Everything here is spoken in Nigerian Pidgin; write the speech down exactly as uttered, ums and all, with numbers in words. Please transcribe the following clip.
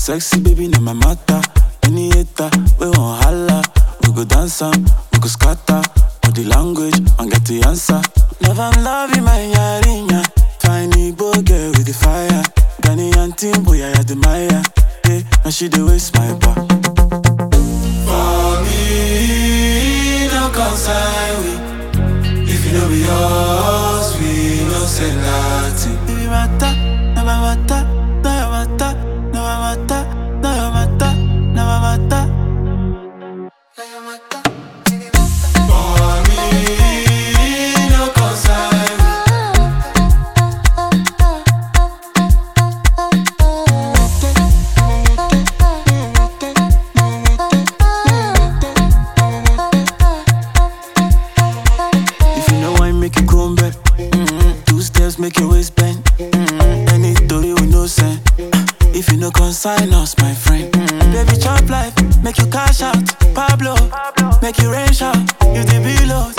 sexy baby, no my matter. Any hater, we won't holla. We go dance am, we go scatter. Body language, and get the answer. Love and love in my yarinya. Fine Igbo girl with the fire. Ghanaian team, boy I admire. Hey, now she dey waste my bar. For me, no concern we. If you know be yours, we no say nothing. Baby mata, na my mata, na your mata, na my mata, na your mata, na my mata, na your mata. For me, no concern we. If you know I make you grown back, mm-hmm. Two steps make your waist bend. Mm-hmm. Any story with no sense. If you no consign us, my friend. Mm-hmm. Baby chop life, make you cash out. Pablo, Pablo. Make you rain shout. You the below.